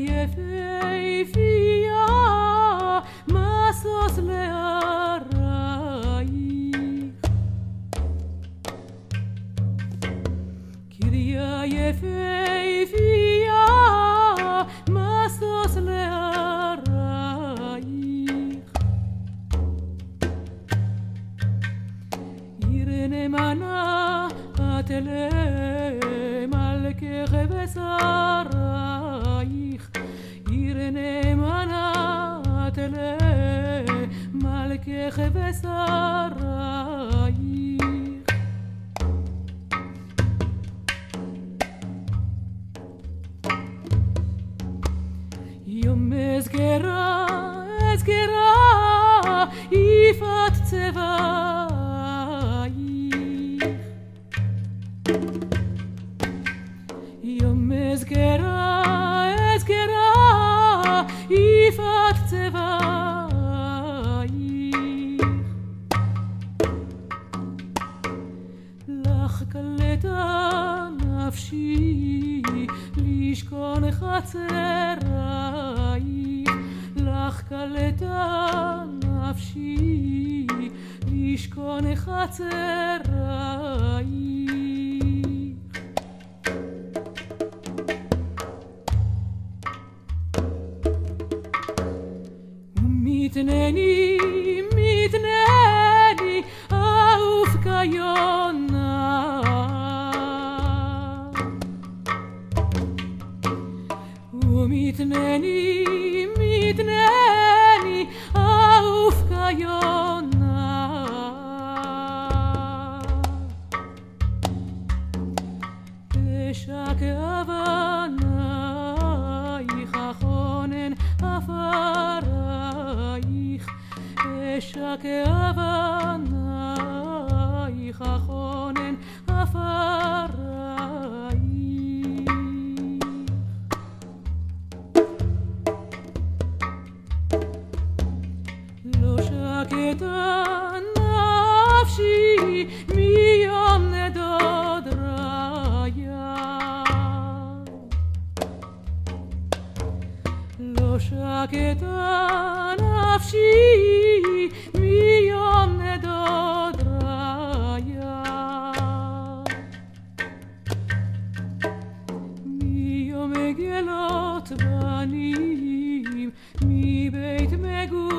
יפהפייה משוש להרייך קריה יפהפייה משוש להרייך עיר נאמנה את למלכך ושרייך עיר נאמנה את למלכך ושרייך יום אזכרה יפעת צבעייך יום אזכרה יפעת צבעייך לך קלטה נפשי לשכון חצרייך לך קלטה נפשי לשכון חצרייך מתנני אהוב כיונה ומתנני אהוב כיונה תשק אבנייך חונן עפרייך תשק אבנייך חונן עפרייך לא שקטה נפשי מיום נדוד רעיה לא שקטה נפשי מיום נדוד רעיה מיום מגלות בנים מבית מגורים